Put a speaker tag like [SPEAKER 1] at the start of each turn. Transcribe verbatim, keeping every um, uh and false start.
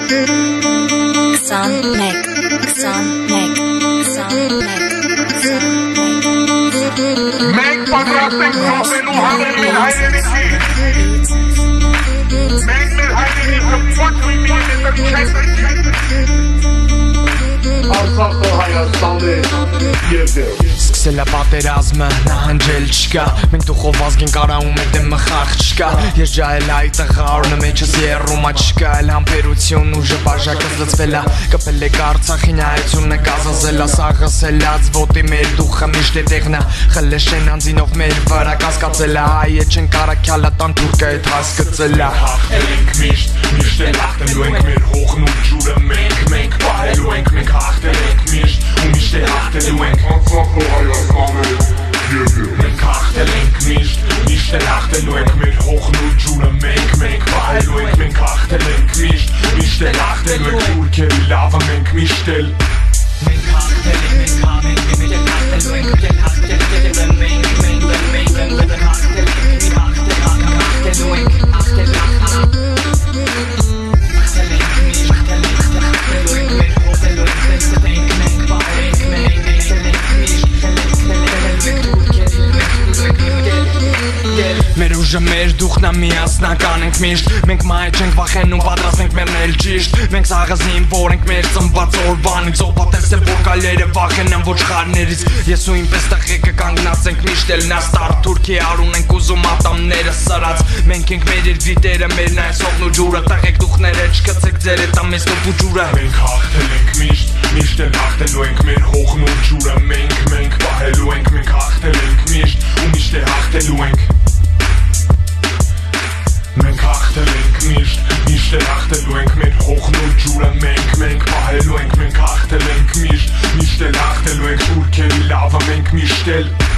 [SPEAKER 1] Xanek, Xanek, Xanek,
[SPEAKER 2] Մենք պատրաստենք խոհվելու հավերին հայրենիքի Մենք մեր հայրենիքը ոչ մի միլիմետր չենք Արցախը Հայաստանը և դեր
[SPEAKER 3] Սկսել է պատերազմը, նահանջել չկա Մենք դուխով ազգին կարաում է դեմը խաղ չկա Երջայել այ տղա օրնը մեջս երումա չկա Էլ համպերություն ուժը բաժակս լծվել է Կպել եք Արցախին այցունը կազազել է Սաղսելած ոտի մեր դուխը միշտ է տեղնա Խլեշեն անձինով մեր վրա կասկածել է Հայ է չեն կարակյալը տան թուրկը էդ հասկծել է
[SPEAKER 2] Հաղթել ենք միշտ, միշտ էլ հաղթելու ենք մեր հողն ու ջուրը Մենք, մենք պահելու ենք, մենք հաղթել ենք միշտ ու միշտ էլ հաղթելու ենք Արցախը Հայաստանը և դեր Մենք հաղթել ենք միշտ, միշտ էլ հաղթելու ենք մեր հողն ու ջուրը Մենք, մենք պահելու ենք, մենք հաղթել ենք միշտ, միշտ էլ հաղթելու ենք Թուրքերի լավը մենք միշտ էլ
[SPEAKER 3] Մենք հաղթել ենք, մենք հաղթել ենք, մենք հաղթելու ենք, մենք հաղթել ենք, մենք, մենք, մենք, մենք հաղթել ենք, մենք հաղթել, հաղթելու ենք, հաղթել, Մեր ուժը մեր դուխնա միասնական ենք միշտ Մենք մայ չենք վախենում պատրաստ ենք մերնել ճիշտ Մենք սաղազին որ ենք մեր ծնված օրվանից Ով պատեսել որ կալերը վախենան ոչխարներից Ես ու ինպես տղեկը կանգնած ենք միշտ էլ նաստար Թուրքի արուն ենք ուզում ատամները սրած Մենք ենք մեր երկրի տերը մեր նայս հողն ու ջուրը Տղեք դուխները չկցեք ձեր էտ ամես տոպ ու ջուրը
[SPEAKER 2] Մենք հաղթել ենք միշտ, միշտ էլ հաղթելու ենք մեր հողն ու ջուրը Մենք, մենք պահելու ենք, մենք հաղթել ենք միշտ ու միշտ էլ հաղթելու ենք Մենք հաղթել ենք միշտ, միշտ էլ հաղթելու ենք մեր հողն ու ջուրը Մենք, մենք պահելու ենք, մենք հաղթել ենք միշտ, միշտ էլ հաղթելու ենք Թուրքերի լավը մենք միշտ էլ